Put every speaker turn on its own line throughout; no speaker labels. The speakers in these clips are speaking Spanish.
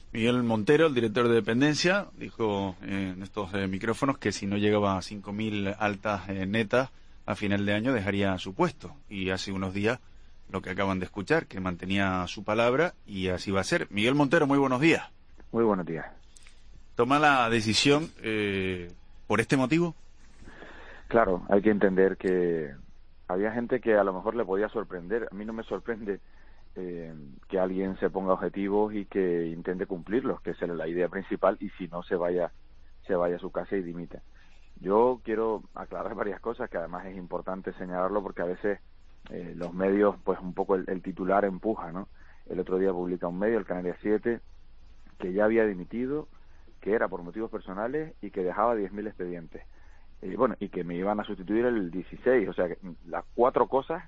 Miguel Montero, el director de dependencia, dijo en estos micrófonos que si no llegaba a 5.000 altas netas a final de año dejaría su puesto. Y hace unos días lo que acaban de escuchar, que mantenía su palabra y así va a ser. Miguel Montero, muy buenos días.
Muy buenos días.
¿Toma la decisión por este motivo?
Claro, hay que entender que había gente que a lo mejor le podía sorprender. A mí no me sorprende que alguien se ponga objetivos y que intente cumplirlos, que esa es la idea principal, y si no se vaya a su casa y dimita. Yo quiero aclarar varias cosas que además es importante señalarlo porque a veces los medios, pues un poco el titular empuja, ¿no? El otro día publica un medio, el Canarias 7, que ya había dimitido, que era por motivos personales y que dejaba 10.000 expedientes. Bueno, y que me iban a sustituir el 16, o sea, que las cuatro cosas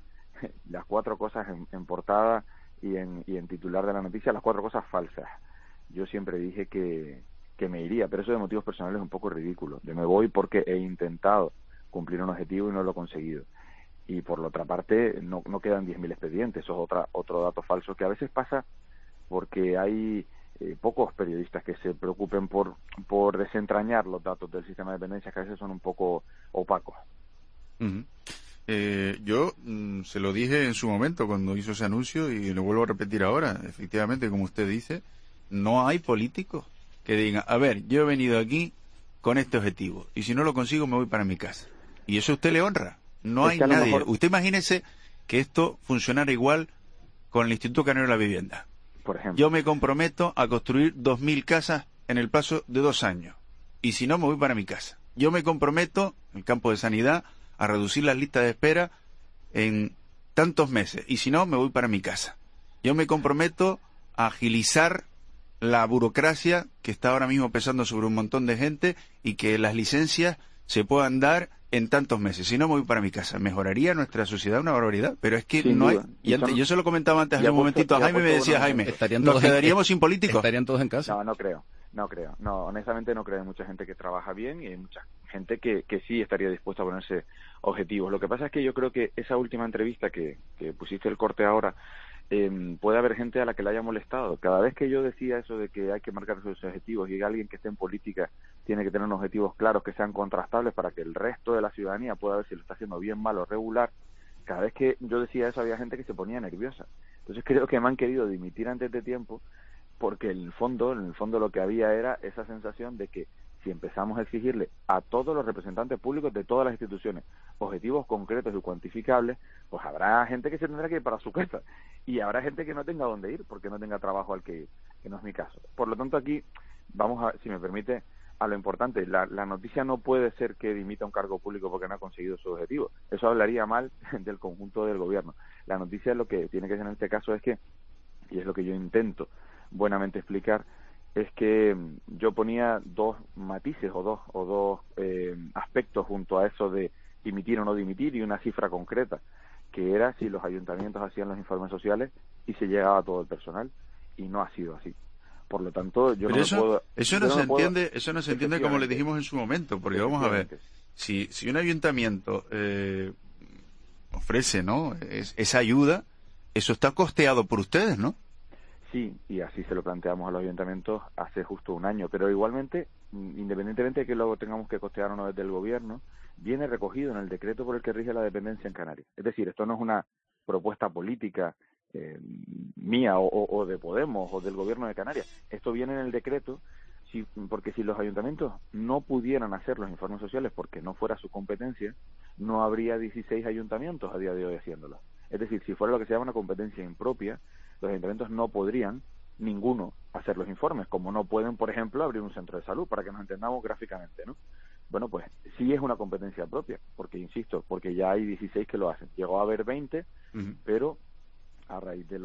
en portada y en titular de la noticia, las cuatro cosas falsas. Yo siempre dije que me iría, pero eso de motivos personales es un poco ridículo. Yo me voy porque he intentado cumplir un objetivo y no lo he conseguido. Y por la otra parte, no quedan 10.000 expedientes, eso es otro dato falso que a veces pasa porque hay pocos periodistas que se preocupen por desentrañar los datos del sistema de dependencias, que a veces son un poco opacos.
Uh-huh. Yo se lo dije en su momento cuando hizo ese anuncio y lo vuelvo a repetir ahora. Efectivamente, como usted dice, no hay políticos que digan, a ver, yo he venido aquí con este objetivo y si no lo consigo me voy para mi casa. Y eso a usted le honra. No hay nadie. Mejor... Usted imagínese que esto funcionara igual con el Instituto Canario de la Vivienda.
Por ejemplo.
Yo me comprometo a construir 2.000 casas en el plazo de 2 años. Y si no, me voy para mi casa. Yo me comprometo, en el campo de sanidad, a reducir las listas de espera en tantos meses. Y si no, me voy para mi casa. Yo me comprometo a agilizar la burocracia que está ahora mismo pesando sobre un montón de gente y que las licencias se puedan dar en tantos meses. Si no, me voy para mi casa. Mejoraría nuestra sociedad una barbaridad. Pero es que
sin
no
duda.
hay... Yo se lo comentaba antes hace un momentito a Jaime, me decía Jaime, ¿nos quedaríamos sin políticos?
¿Estarían todos en casa?
No creo. No, honestamente no creo. Hay mucha gente que trabaja bien y hay mucha gente que sí estaría dispuesta a ponerse objetivos. Lo que pasa es que yo creo que esa última entrevista que pusiste el corte ahora, puede haber gente a la que le haya molestado. Cada vez que yo decía eso de que hay que marcar sus objetivos y que alguien que esté en política tiene que tener unos objetivos claros que sean contrastables para que el resto de la ciudadanía pueda ver si lo está haciendo bien, mal o regular, cada vez que yo decía eso había gente que se ponía nerviosa. Entonces creo que me han querido dimitir antes de tiempo porque en el fondo lo que había era esa sensación de que si empezamos a exigirle a todos los representantes públicos de todas las instituciones objetivos concretos y cuantificables, pues habrá gente que se tendrá que ir para su casa y habrá gente que no tenga dónde ir porque no tenga trabajo al que ir, que no es mi caso. Por lo tanto, aquí vamos a, si me permite, a lo importante. La noticia no puede ser que dimita un cargo público porque no ha conseguido su objetivo. Eso hablaría mal del conjunto del gobierno. La noticia lo que tiene que ser en este caso es que, y es lo que yo intento buenamente explicar, es que yo ponía dos matices o dos aspectos junto a eso de dimitir o no dimitir y una cifra concreta, que era si los ayuntamientos hacían los informes sociales y se llegaba a todo el personal, y no ha sido así. Por lo tanto, yo
pero
no puedo...
Eso no se entiende como le dijimos en su momento, porque vamos a ver, si un ayuntamiento ofrece, ¿no?, esa ayuda, eso está costeado por ustedes, ¿no?
Sí, y así se lo planteamos a los ayuntamientos hace justo un año, pero igualmente, independientemente de que lo tengamos que costear o no desde el gobierno, viene recogido en el decreto por el que rige la dependencia en Canarias. Es decir, esto no es una propuesta política mía o de Podemos o del gobierno de Canarias. Esto viene en el decreto porque si los ayuntamientos no pudieran hacer los informes sociales porque no fuera su competencia, no habría 16 ayuntamientos a día de hoy haciéndolo. Es decir, si fuera lo que se llama una competencia impropia, los ayuntamientos no podrían, ninguno, hacer los informes, como no pueden, por ejemplo, abrir un centro de salud, para que nos entendamos gráficamente, ¿no? Bueno, pues sí es una competencia propia, porque, insisto, porque ya hay 16 que lo hacen. Llegó a haber 20, pero a raíz de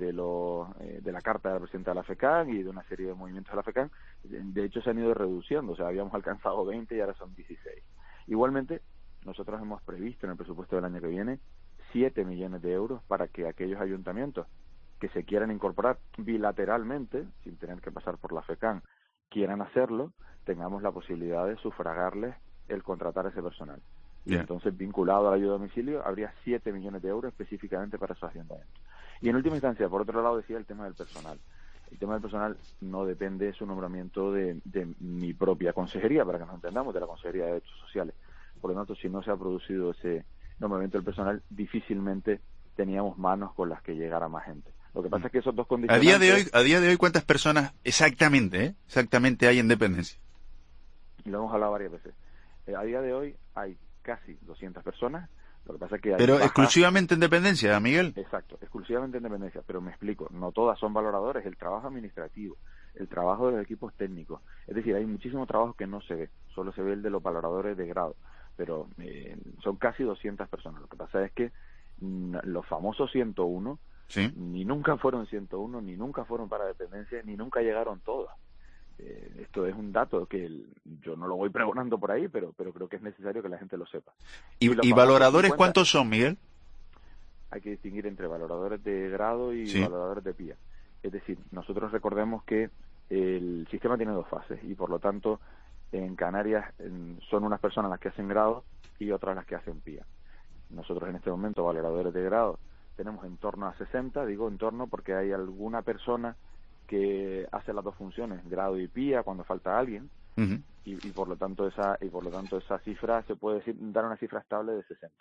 la carta de la presidenta de la FECAN y de una serie de movimientos de la FECAN, de hecho se han ido reduciendo, o sea, habíamos alcanzado 20 y ahora son 16. Igualmente, nosotros hemos previsto en el presupuesto del año que viene 7 millones de euros para que aquellos ayuntamientos que se quieran incorporar bilateralmente, sin tener que pasar por la FECAN, quieran hacerlo, tengamos la posibilidad de sufragarles el contratar a ese personal. Y entonces, vinculado a la ayuda a domicilio, habría 7 millones de euros específicamente para esos ayuntamientos. Y en última instancia, por otro lado, decía el tema del personal. El tema del personal no depende de su nombramiento de mi propia consejería, para que nos entendamos, de la Consejería de Derechos Sociales. Por lo tanto, si no se ha producido ese nombramiento del personal, difícilmente teníamos manos con las que llegara más gente. Lo que pasa es que esos dos condicionantes...
A día de hoy, ¿cuántas personas exactamente hay en dependencia?
Y lo hemos hablado varias veces. A día de hoy hay casi 200 personas. Lo que pasa es que hay
Pero
bajas...
exclusivamente en dependencia, Miguel.
Exacto, exclusivamente en dependencia. Pero me explico, no todas son valoradores. El trabajo administrativo, el trabajo de los equipos técnicos. Es decir, hay muchísimo trabajo que no se ve. Solo se ve el de los valoradores de grado. Pero son casi 200 personas. Lo que pasa es que los famosos 101
Sí.
ni nunca fueron 101, ni nunca fueron para dependencia, ni nunca llegaron todos. Esto es un dato que yo no lo voy pregonando por ahí, pero creo que es necesario que la gente lo sepa. Y los
¿Y
famosos
valoradores
50,
cuántos son, Miguel?
hay que distinguir entre valoradores de grado y
Sí.
valoradores de PIA. Es decir, nosotros recordemos que el sistema tiene dos fases y por lo tanto en Canarias son unas personas las que hacen grado y otras las que hacen PIA. Nosotros en este momento, valoradores de grado, tenemos en torno a 60, digo en torno porque hay alguna persona que hace las dos funciones, grado y PIA, cuando falta alguien,
Uh-huh.
y por lo tanto esa cifra se puede dar una cifra estable de 60.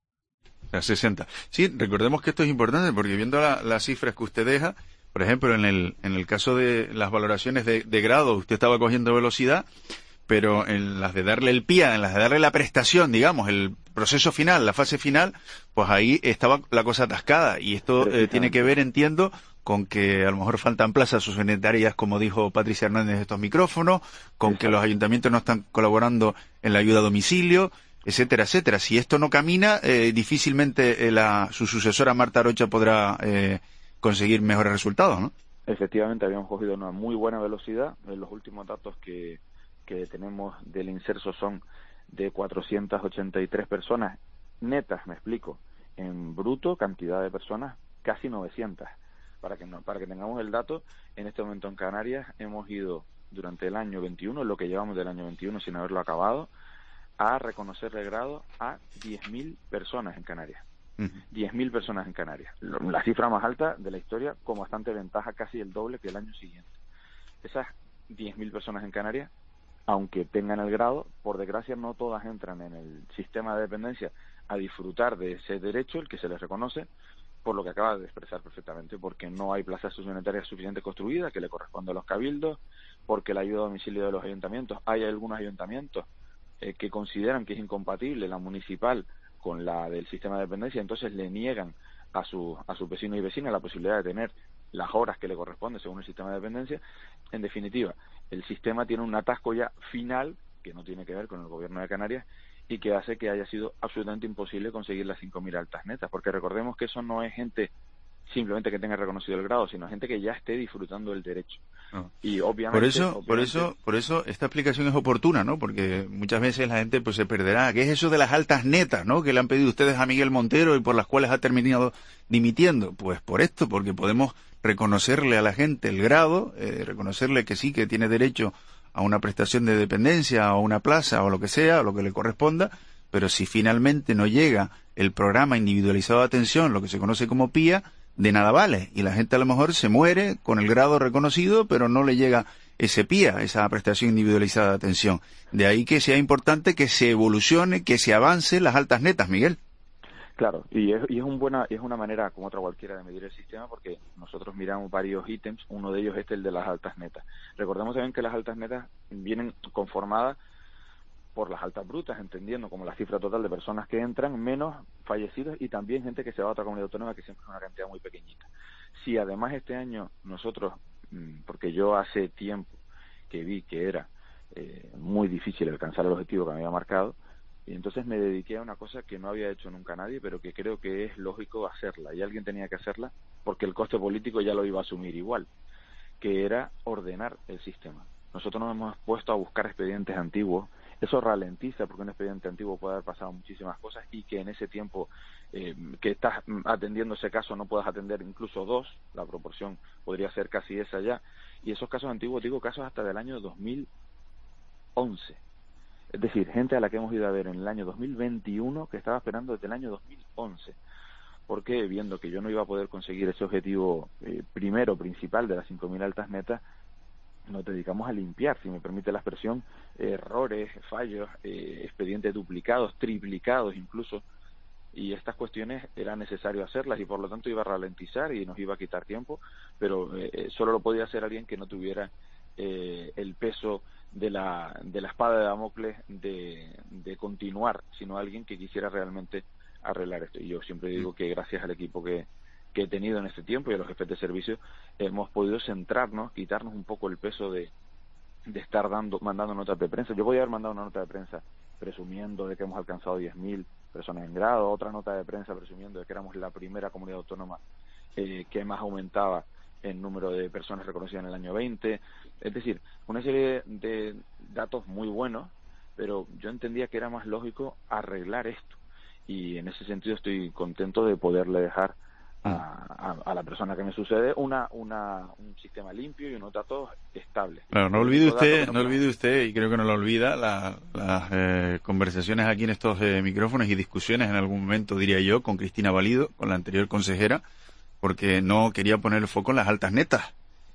A 60. Sí, recordemos que esto es importante porque viendo las cifras que usted deja, por ejemplo, en el caso de las valoraciones de grado, usted estaba cogiendo velocidad, pero en las de darle el PIA, en las de darle la prestación, digamos, el proceso final, la fase final, pues ahí estaba la cosa atascada. Y esto tiene que ver, entiendo, con que a lo mejor faltan plazas sociosanitarias, como dijo Patricia Hernández de estos micrófonos, con que los ayuntamientos no están colaborando en la ayuda a domicilio, etcétera, etcétera. Si esto no camina, difícilmente su sucesora Marta Arocha podrá conseguir mejores resultados, ¿no?
Efectivamente, habíamos cogido una muy buena velocidad. Los últimos datos que tenemos del inserso son de 483 personas netas, me explico, en bruto, cantidad de personas, casi 900. Para que tengamos el dato, en este momento en Canarias hemos ido durante el año 21, lo que llevamos del año 21 sin haberlo acabado, a reconocerle grado a 10.000 personas en Canarias. 10.000 personas en Canarias. La cifra más alta de la historia, con bastante ventaja, casi el doble que el año siguiente. Esas 10.000 personas en Canarias, aunque tengan el grado, por desgracia no todas entran en el sistema de dependencia a disfrutar de ese derecho, el que se les reconoce, por lo que acaba de expresar perfectamente, porque no hay plazas sociosanitarias suficientes construidas que le corresponde a los cabildos, porque la ayuda a domicilio de los ayuntamientos, hay algunos ayuntamientos que consideran que es incompatible la municipal con la del sistema de dependencia, entonces le niegan a sus vecinos y vecinas la posibilidad de tener las horas que le corresponden según el sistema de dependencia. En definitiva, el sistema tiene un atasco ya final que no tiene que ver con el gobierno de Canarias y que hace que haya sido absolutamente imposible conseguir las 5.000 altas netas, porque recordemos que eso no es gente simplemente que tenga reconocido el grado, sino gente que ya esté disfrutando del derecho.
No.
Y obviamente,
por eso esta explicación es oportuna, ¿no? Porque muchas veces la gente pues se perderá. ¿Qué es eso de las altas netas, ¿no? Que le han pedido ustedes a Miguel Montero y por las cuales ha terminado dimitiendo. Pues por esto, porque podemos reconocerle a la gente el grado, reconocerle que sí, que tiene derecho a una prestación de dependencia, o una plaza, o lo que sea, o lo que le corresponda, pero si finalmente no llega el programa individualizado de atención, lo que se conoce como PIA, de nada vale. Y la gente a lo mejor se muere con el grado reconocido, pero no le llega ese PIA, esa prestación individualizada de atención. De ahí que sea importante que se evolucione, que se avance las altas netas, Miguel.
Claro, y es una manera como otra cualquiera de medir el sistema, porque nosotros miramos varios ítems, uno de ellos es el de las altas netas. Recordemos también que las altas netas vienen conformadas por las altas brutas, entendiendo como la cifra total de personas que entran, menos fallecidos y también gente que se va a otra comunidad autónoma, que siempre es una cantidad muy pequeñita. Si además este año nosotros, porque yo hace tiempo que vi que era muy difícil alcanzar el objetivo que me había marcado, y entonces me dediqué a una cosa que no había hecho nunca nadie, pero que creo que es lógico hacerla, y alguien tenía que hacerla porque el coste político ya lo iba a asumir igual, que era ordenar el sistema. Nosotros nos hemos puesto a buscar expedientes antiguos. Eso ralentiza porque un expediente antiguo puede haber pasado muchísimas cosas y que en ese tiempo que estás atendiendo ese caso no puedas atender incluso dos, la proporción podría ser casi esa ya. Y esos casos antiguos, digo casos hasta del año 2011. Es decir, gente a la que hemos ido a ver en el año 2021 que estaba esperando desde el año 2011. porque viendo que yo no iba a poder conseguir ese objetivo primero, principal de las 5.000 altas netas, nos dedicamos a limpiar, si me permite la expresión, errores, fallos, expedientes duplicados, triplicados incluso, y estas cuestiones era necesario hacerlas y por lo tanto iba a ralentizar y nos iba a quitar tiempo, pero solo lo podía hacer alguien que no tuviera el peso de la espada de Damocles de continuar, sino alguien que quisiera realmente arreglar esto. Y yo siempre digo que gracias al equipo que he tenido en este tiempo y a los jefes de servicio hemos podido centrarnos, quitarnos un poco el peso de estar mandando notas de prensa. Yo podía haber mandado una nota de prensa presumiendo de que hemos alcanzado 10.000 personas en grado, otra nota de prensa presumiendo de que éramos la primera comunidad autónoma que más aumentaba el número de personas reconocidas en el año 20. Es decir, una serie de datos muy buenos, pero yo entendía que era más lógico arreglar esto. Y en ese sentido estoy contento de poderle dejar a la persona que me sucede un sistema limpio y unos datos estables.
Claro, no olvide usted, y creo que no lo olvida, las conversaciones aquí en estos micrófonos y discusiones en algún momento, diría yo, con Cristina Valido, con la anterior consejera, porque no quería poner el foco en las altas netas.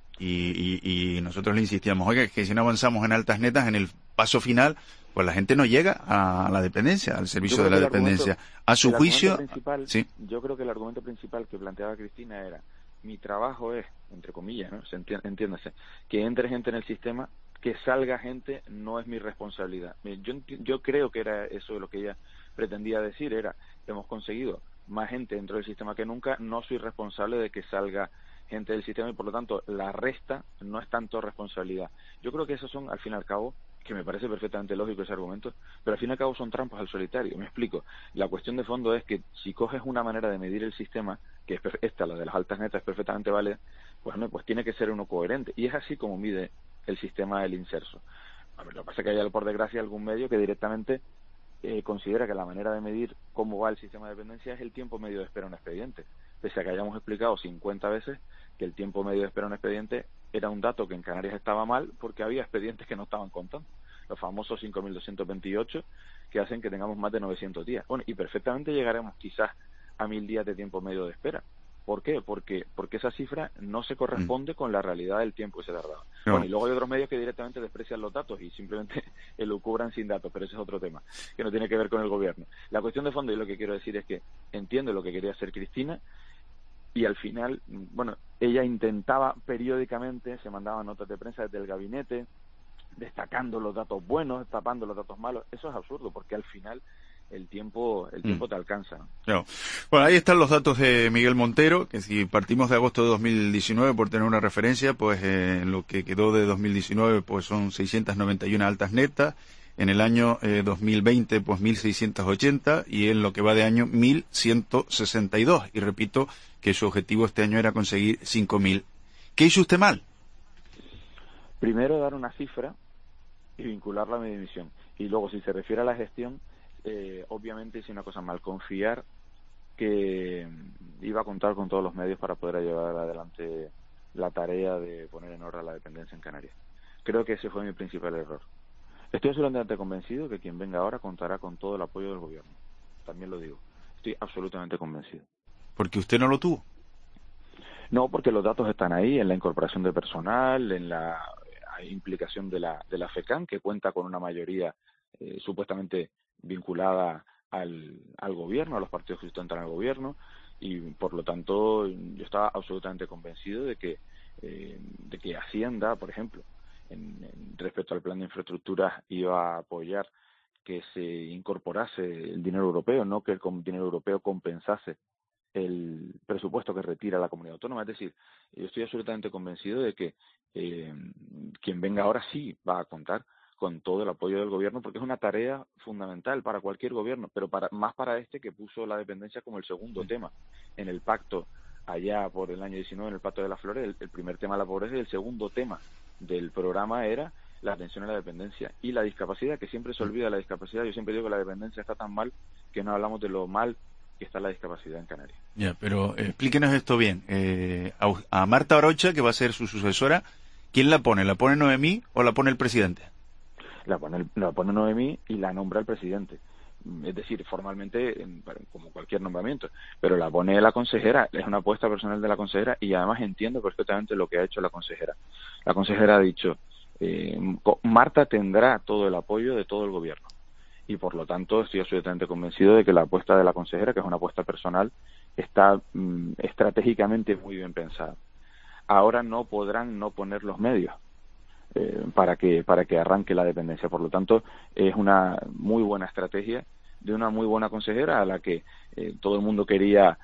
Y nosotros le insistíamos, oiga, que si no avanzamos en altas netas, en el paso final, pues la gente no llega a la dependencia, al servicio de la dependencia. A su juicio, sí.
Yo creo que el argumento principal que planteaba Cristina era, mi trabajo es, entre comillas, ¿no? Entiéndase, que entre gente en el sistema, que salga gente no es mi responsabilidad. Yo creo que era eso lo que ella pretendía decir, era, hemos conseguido más gente dentro del sistema que nunca, no soy responsable de que salga gente del sistema y por lo tanto la resta no es tanto responsabilidad. Yo creo que esos son, al fin y al cabo, que me parece perfectamente lógico ese argumento, pero al fin y al cabo son trampas al solitario. Me explico. La cuestión de fondo es que si coges una manera de medir el sistema, que es esta, la de las altas netas, es perfectamente válida, pues tiene que ser uno coherente. Y es así como mide el sistema del inserso. A ver, lo que pasa es que hay, por desgracia, algún medio que directamente considera que la manera de medir cómo va el sistema de dependencia es el tiempo medio de espera en un expediente. Pese a que hayamos explicado 50 veces que el tiempo medio de espera en un expediente era un dato que en Canarias estaba mal porque había expedientes que no estaban contando. Los famosos 5.228 que hacen que tengamos más de 900 días. Bueno, y perfectamente llegaremos quizás a 1.000 días de tiempo medio de espera. ¿Por qué? Porque esa cifra no se corresponde con la realidad del tiempo que se tardaba. No. Bueno, y luego hay otros medios que directamente desprecian los datos y simplemente lo cubran sin datos, pero ese es otro tema, que no tiene que ver con el gobierno. La cuestión de fondo, y lo que quiero decir es que entiendo lo que quería hacer Cristina, y al final, bueno, ella intentaba periódicamente, se mandaban notas de prensa desde el gabinete, destacando los datos buenos, tapando los datos malos. Eso es absurdo, porque al final el tiempo te alcanza, ¿no?
Claro. Bueno, ahí están los datos de Miguel Montero, que si partimos de agosto de 2019, por tener una referencia, pues lo que quedó de 2019 pues son 691 altas netas, en el año 2020 pues 1.680 y en lo que va de año 1.162. Y repito que su objetivo este año era conseguir 5.000. ¿Qué hizo usted mal?
Primero, dar una cifra y vincularla a mi dimisión. Y luego, si se refiere a la gestión, obviamente hice una cosa mal, confiar que iba a contar con todos los medios para poder llevar adelante la tarea de poner en orden la dependencia en Canarias. Creo que ese fue mi principal error. Estoy absolutamente convencido que quien venga ahora contará con todo el apoyo del gobierno. También lo digo. Estoy absolutamente convencido.
¿Porque usted no lo tuvo?
No, porque los datos están ahí, en la incorporación de personal, en la implicación de la FECAN, que cuenta con una mayoría supuestamente vinculada al gobierno, a los partidos que sustentan al gobierno, y por lo tanto yo estaba absolutamente convencido de que Hacienda, por ejemplo, respecto al plan de infraestructuras, iba a apoyar que se incorporase el dinero europeo, no que el dinero europeo compensase el presupuesto que retira la comunidad autónoma. Es decir, yo estoy absolutamente convencido de que quien venga ahora sí va a contar con todo el apoyo del gobierno, porque es una tarea fundamental para cualquier gobierno, pero más para este que puso la dependencia como el segundo tema en el pacto allá por el año 19, en el Pacto de las Flores. El primer tema, la pobreza, y el segundo tema del programa era la atención a la dependencia y la discapacidad, que siempre se olvida la discapacidad. Yo siempre digo que la dependencia está tan mal que no hablamos de lo mal que está la discapacidad en Canarias.
Ya, pero explíquenos esto bien. A Marta Orocha, que va a ser su sucesora, ¿quién la pone? ¿La pone Noemí o la pone el presidente?
La pone Noemí y la nombra el presidente. es decir, formalmente como cualquier nombramiento, pero la pone la consejera, es una apuesta personal de la consejera, y además entiendo perfectamente lo que ha hecho la consejera. La consejera ha dicho, Marta tendrá todo el apoyo de todo el gobierno, y por lo tanto estoy absolutamente convencido de que la apuesta de la consejera, que es una apuesta personal, está estratégicamente muy bien pensada. Ahora no podrán no poner los medios para que arranque la dependencia. Por lo tanto, es una muy buena estrategia de una muy buena consejera a la que todo el mundo quería,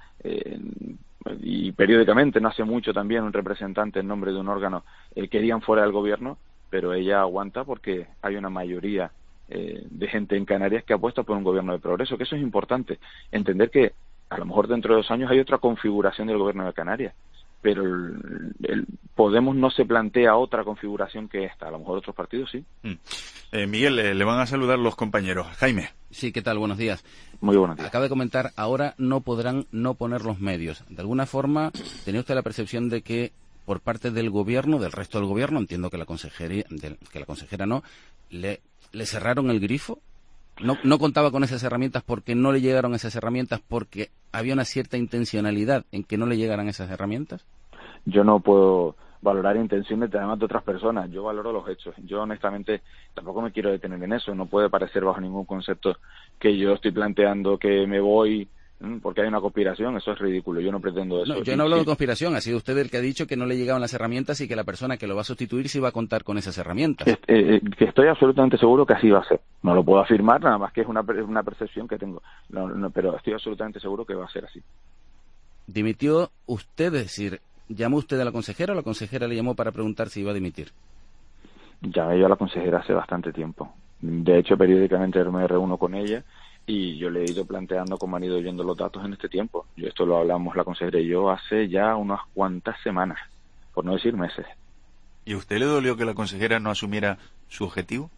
y periódicamente, no hace mucho también, un representante en nombre de un órgano querían fuera del gobierno, pero ella aguanta porque hay una mayoría de gente en Canarias que apuesta por un gobierno de progreso, que eso es importante, entender que a lo mejor dentro de 2 años hay otra configuración del gobierno de Canarias, pero Podemos no se plantea otra configuración que esta, a lo mejor otros partidos sí.
Miguel, le van a saludar los compañeros. Jaime.
Sí, ¿qué tal? Buenos días.
Muy buenos días.
Acaba de comentar, ahora no podrán no poner los medios. De alguna forma, ¿tenía usted la percepción de que por parte del gobierno, del resto del gobierno, entiendo que la consejera no, le cerraron el grifo? ¿No contaba con esas herramientas porque no le llegaron esas herramientas, porque había una cierta intencionalidad en que no le llegaran esas herramientas?
Yo no puedo valorar intenciones además de otras personas, yo valoro los hechos. Yo honestamente tampoco me quiero detener en eso, no puede parecer bajo ningún concepto que yo estoy planteando que me voy porque hay una conspiración, eso es ridículo, yo no pretendo eso.
No, yo no hablo de conspiración, ha sido usted el que ha dicho que no le llegaban las herramientas y que la persona que lo va a sustituir sí va a contar con esas herramientas.
Que estoy absolutamente seguro que así va a ser, no lo puedo afirmar, nada más que es una percepción que tengo, pero estoy absolutamente seguro que va a ser así.
¿Dimitió usted, es decir, llamó usted a la consejera o la consejera le llamó para preguntar si iba a dimitir?
Llamé yo a la consejera hace bastante tiempo, de hecho periódicamente me reúno con ella y yo le he ido planteando cómo han ido yendo los datos en este tiempo. Esto lo hablamos la consejera y yo hace ya unas cuantas semanas, por no decir meses.
¿Y a usted le dolió que la consejera no asumiera su objetivo?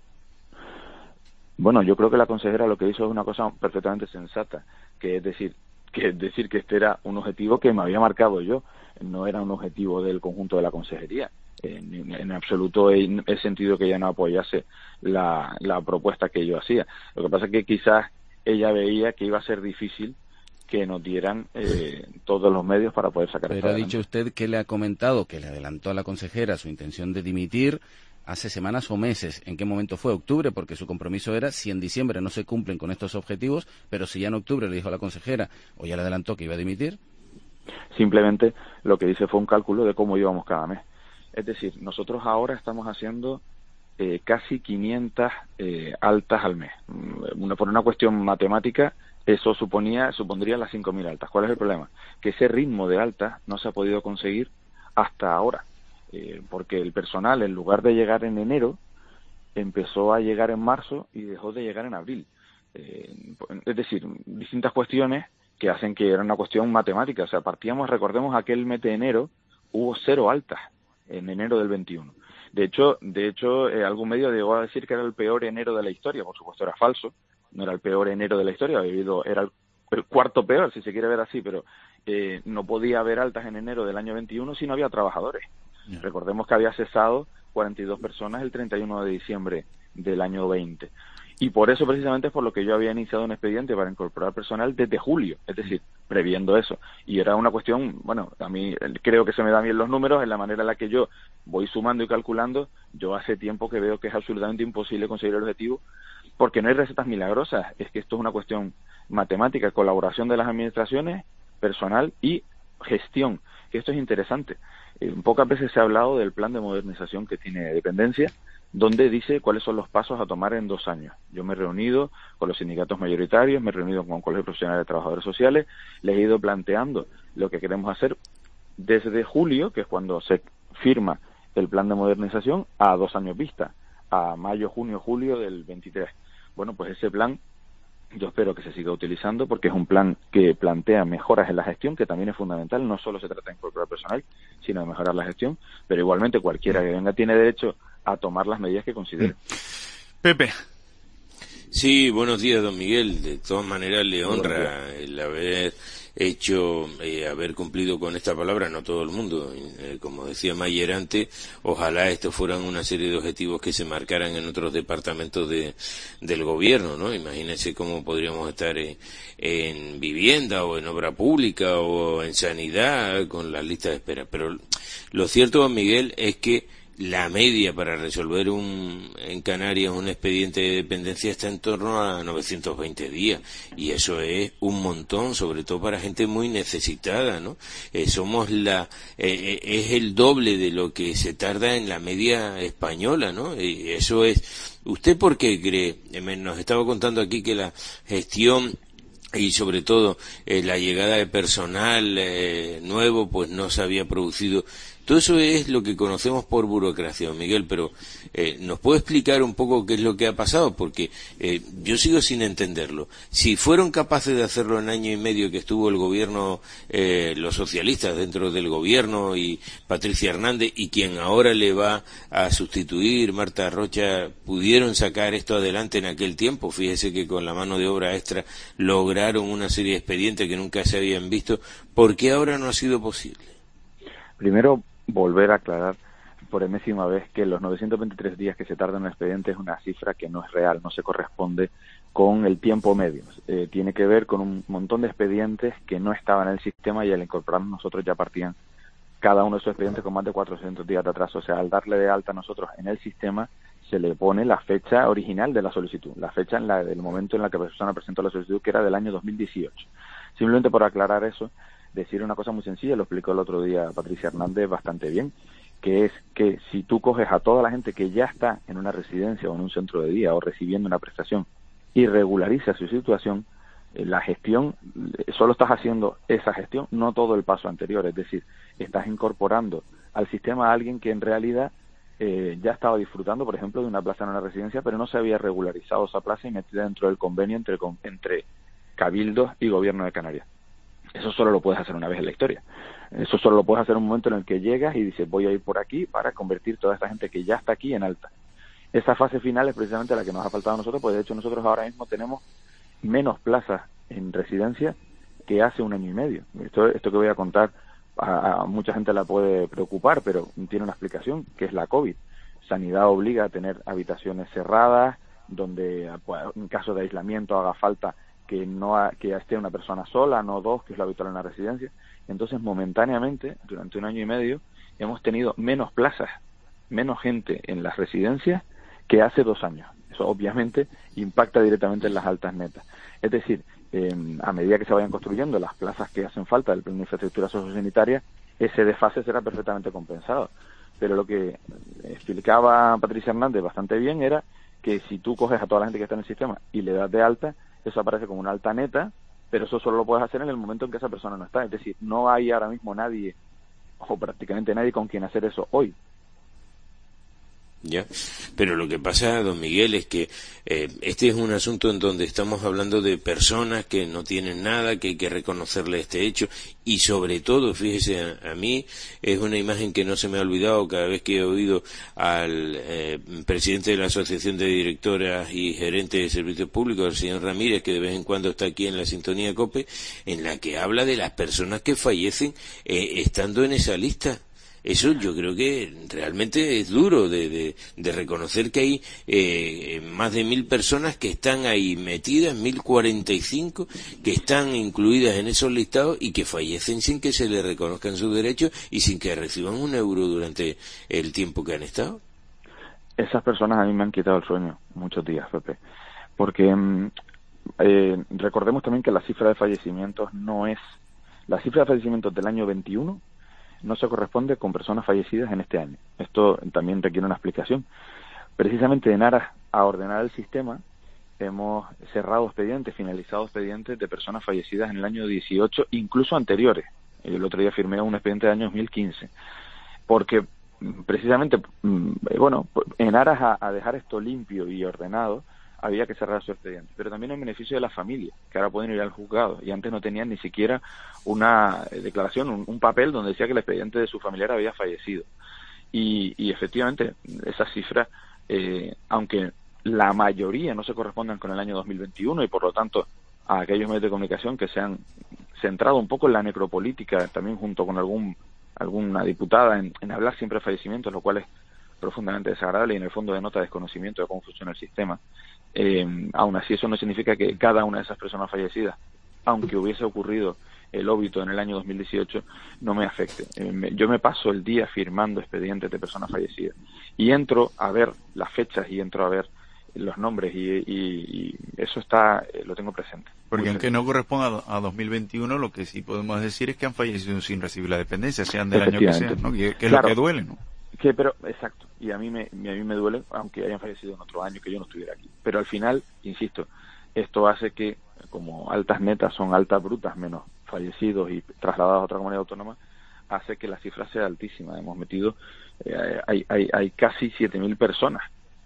Bueno, yo creo que la consejera lo que hizo es una cosa perfectamente sensata, que es decir que este era un objetivo que me había marcado yo, no era un objetivo del conjunto de la consejería. En absoluto he sentido que ella no apoyase la propuesta que yo hacía. Lo que pasa es que quizás ella veía que iba a ser difícil que nos dieran todos los medios para poder sacar
esto adelante. Pero ha dicho usted que le ha comentado, que le adelantó a la consejera su intención de dimitir hace semanas o meses. ¿En qué momento fue? ¿Octubre? Porque su compromiso era, si en diciembre no se cumplen con estos objetivos, pero si ya en octubre le dijo a la consejera o ya le adelantó que iba a dimitir.
Simplemente lo que hice fue un cálculo de cómo íbamos cada mes. Es decir, nosotros ahora estamos haciendo casi 500 altas al mes. Por una cuestión matemática, eso supondría las 5.000 altas. ¿Cuál es el problema? Que ese ritmo de altas no se ha podido conseguir hasta ahora, porque el personal, en lugar de llegar en enero, empezó a llegar en marzo y dejó de llegar en abril. Es decir, distintas cuestiones que hacen que era una cuestión matemática. O sea, recordemos aquel mes de enero, hubo 0 altas en enero del 21. De hecho, algún medio llegó a decir que era el peor enero de la historia. Por supuesto, era falso. No era el peor enero de la historia. Era el cuarto peor, si se quiere ver así, pero no podía haber altas en enero del año 21 si no había trabajadores. Yeah. Recordemos que había cesado 42 personas el 31 de diciembre del año 20. Y por eso precisamente es por lo que yo había iniciado un expediente para incorporar personal desde julio, es decir, previendo eso. Y era una cuestión, bueno, a mí creo que se me dan bien los números, en la manera en la que yo voy sumando y calculando. Yo hace tiempo que veo que es absolutamente imposible conseguir el objetivo, porque no hay recetas milagrosas, es que esto es una cuestión matemática, colaboración de las administraciones, personal y gestión, que esto es interesante. Pocas veces se ha hablado del plan de modernización que tiene dependencia, donde dice cuáles son los pasos a tomar en 2 años. Yo me he reunido con los sindicatos mayoritarios, me he reunido con colegios profesionales de trabajadores sociales, les he ido planteando lo que queremos hacer desde julio, que es cuando se firma el plan de modernización, a 2 años vista, a mayo, junio, julio del 23. Bueno, pues ese plan yo espero que se siga utilizando porque es un plan que plantea mejoras en la gestión, que también es fundamental. No solo se trata de incorporar personal, sino de mejorar la gestión, pero igualmente cualquiera que venga tiene derecho a tomar las medidas que considere.
Pepe.
Sí, buenos días, don Miguel. De todas maneras le honra el haber hecho, haber cumplido con esta palabra, no todo el mundo, como decía Mayer antes, ojalá estos fueran una serie de objetivos que se marcaran en otros departamentos del gobierno, ¿no? Imagínense cómo podríamos estar en vivienda o en obra pública o en sanidad con las listas de espera. Pero lo cierto, don Miguel, es que la media para resolver en Canarias un expediente de dependencia está en torno a 920 días, y eso es un montón, sobre todo para gente muy necesitada, ¿no? Es el doble de lo que se tarda en la media española, ¿no? Y eso es. ¿Usted por qué cree? Nos estaba contando aquí que la gestión y sobre todo la llegada de personal nuevo pues no se había producido. Todo eso es lo que conocemos por burocracia, don Miguel, pero ¿nos puede explicar un poco qué es lo que ha pasado? Porque yo sigo sin entenderlo. Si fueron capaces de hacerlo en año y medio que estuvo el gobierno, los socialistas dentro del gobierno y Patricia Hernández, y quien ahora le va a sustituir, Marta Rocha, pudieron sacar esto adelante en aquel tiempo. Fíjese que con la mano de obra extra lograron una serie de expedientes que nunca se habían visto. ¿Por qué ahora no ha sido posible?
Primero, volver a aclarar por enésima vez que los 923 días que se tarda en un expediente es una cifra que no es real, no se corresponde con el tiempo medio. Tiene que ver con un montón de expedientes que no estaban en el sistema, y al incorporarnos nosotros ya partían cada uno de esos expedientes con más de 400 días de atraso. O sea, al darle de alta nosotros en el sistema, se le pone la fecha original de la solicitud, la fecha del momento en la que la persona presentó la solicitud, que era del año 2018. Simplemente por aclarar eso, decir una cosa muy sencilla, lo explicó el otro día Patricia Hernández bastante bien, que es que si tú coges a toda la gente que ya está en una residencia o en un centro de día o recibiendo una prestación y regulariza su situación, la gestión, solo estás haciendo esa gestión, no todo el paso anterior, es decir, estás incorporando al sistema a alguien que en realidad ya estaba disfrutando, por ejemplo, de una plaza en una residencia, pero no se había regularizado esa plaza y metida dentro del convenio entre Cabildos y Gobierno de Canarias. Eso solo lo puedes hacer una vez en la historia. Eso solo lo puedes hacer en un momento en el que llegas y dices, voy a ir por aquí para convertir toda esta gente que ya está aquí en alta. Esa fase final es precisamente la que nos ha faltado a nosotros, porque de hecho nosotros ahora mismo tenemos menos plazas en residencia que hace un año y medio. Esto que voy a contar a mucha gente la puede preocupar, pero tiene una explicación, que es la COVID. Sanidad obliga a tener habitaciones cerradas, donde en caso de aislamiento haga falta que esté una persona sola, no dos, que es lo habitual en la residencia. Entonces, momentáneamente, durante un año y medio, hemos tenido menos plazas, menos gente en las residencias que hace 2 años. Eso obviamente impacta directamente en las altas netas. Es decir, a medida que se vayan construyendo las plazas que hacen falta del plan de infraestructura sociosanitaria, ese desfase será perfectamente compensado. Pero lo que explicaba Patricia Hernández bastante bien era que si tú coges a toda la gente que está en el sistema y le das de alta, eso aparece como una alta neta, pero eso solo lo puedes hacer en el momento en que esa persona no está. Es decir, no hay ahora mismo nadie, o prácticamente nadie, con quien hacer eso hoy.
Ya, pero lo que pasa, don Miguel, es que este es un asunto en donde estamos hablando de personas que no tienen nada, que hay que reconocerle este hecho, y sobre todo, fíjese, a mí es una imagen que no se me ha olvidado cada vez que he oído al presidente de la Asociación de Directoras y Gerentes de Servicios Públicos, el señor Ramírez, que de vez en cuando está aquí en la sintonía COPE, en la que habla de las personas que fallecen estando en esa lista. Eso yo creo que realmente es duro de reconocer que hay más de 1.000 personas que están ahí metidas, 1.045, que están incluidas en esos listados y que fallecen sin que se les reconozcan sus derechos y sin que reciban un euro durante el tiempo que han estado.
Esas personas a mí me han quitado el sueño muchos días, Pepe, porque recordemos también que la cifra de fallecimientos no es... La cifra de fallecimientos del año 21 no se corresponde con personas fallecidas en este año. Esto también requiere una explicación. Precisamente en aras a ordenar el sistema, hemos cerrado expedientes, finalizado expedientes de personas fallecidas en el año 18, incluso anteriores. El otro día firmé un expediente del año 2015, porque precisamente, en aras a dejar esto limpio y ordenado, había que cerrar su expediente, pero también en beneficio de la familia, que ahora pueden ir al juzgado, y antes no tenían ni siquiera una declaración, un papel donde decía que el expediente de su familiar había fallecido. Y efectivamente, esas cifras, aunque la mayoría no se corresponden con el año 2021, y por lo tanto a aquellos medios de comunicación que se han centrado un poco en la necropolítica, también junto con alguna diputada, en hablar siempre de fallecimientos, lo cual es profundamente desagradable y en el fondo denota desconocimiento de cómo funciona el sistema. Aún así, eso no significa que cada una de esas personas fallecidas, aunque hubiese ocurrido el óbito en el año 2018, no me afecte. Yo me paso el día firmando expedientes de personas fallecidas y entro a ver las fechas y entro a ver los nombres y eso lo tengo presente.
Porque aunque no corresponda a 2021, lo que sí podemos decir es que han fallecido sin recibir la dependencia, sean del año que sea, ¿no? Que es claro, lo que duele, ¿no?
Pero exacto, y a mí me duele, aunque hayan fallecido en otro año, que yo no estuviera aquí. Pero al final, insisto, esto hace que, como altas netas son altas brutas menos fallecidos y trasladados a otra comunidad autónoma, hace que la cifra sea altísima. Hemos metido, hay casi 7.000 personas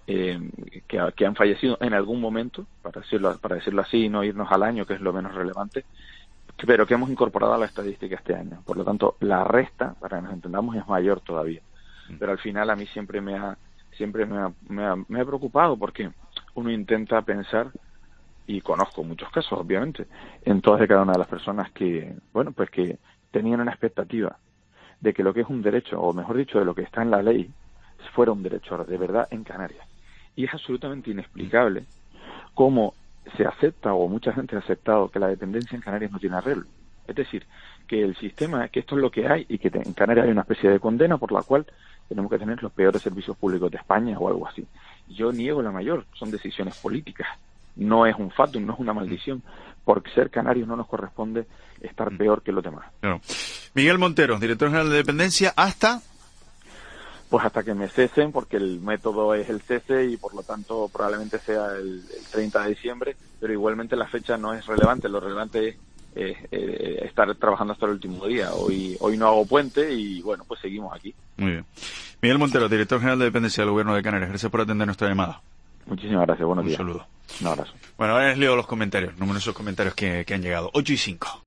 que han fallecido en algún momento, para decirlo así, y no irnos al año, que es lo menos relevante, pero que hemos incorporado a la estadística este año. Por lo tanto, la resta, para que nos entendamos, es mayor todavía. Pero al final a mí siempre me ha preocupado, porque uno intenta pensar, y conozco muchos casos, obviamente, en todas y cada una de las personas que, bueno, pues que tenían una expectativa de que lo que es un derecho, o mejor dicho, de lo que está en la ley, fuera un derecho de verdad en Canarias. Y es absolutamente inexplicable cómo se acepta, o mucha gente ha aceptado, que la dependencia en Canarias no tiene arreglo. Es decir, que el sistema, que esto es lo que hay, y que en Canarias hay una especie de condena por la cual tenemos que tener los peores servicios públicos de España o algo así. Yo niego la mayor, son decisiones políticas. No es un fatum, no es una maldición. Por ser canarios no nos corresponde estar peor que los demás.
Claro. Miguel Montero, director general de Dependencia, ¿hasta?
Pues hasta que me cesen, porque el método es el cese y por lo tanto probablemente sea el 30 de diciembre, pero igualmente la fecha no es relevante. Lo relevante es estar trabajando hasta el último día. Hoy no hago puente y bueno, pues seguimos aquí.
Muy bien. Miguel Montero, director general de Dependencia del Gobierno de Canarias, gracias por atender nuestra llamada.
Muchísimas gracias, buenos días.
Un saludo.
Un abrazo.
Bueno, ahora les leo los comentarios, numerosos comentarios que han llegado. 8:05.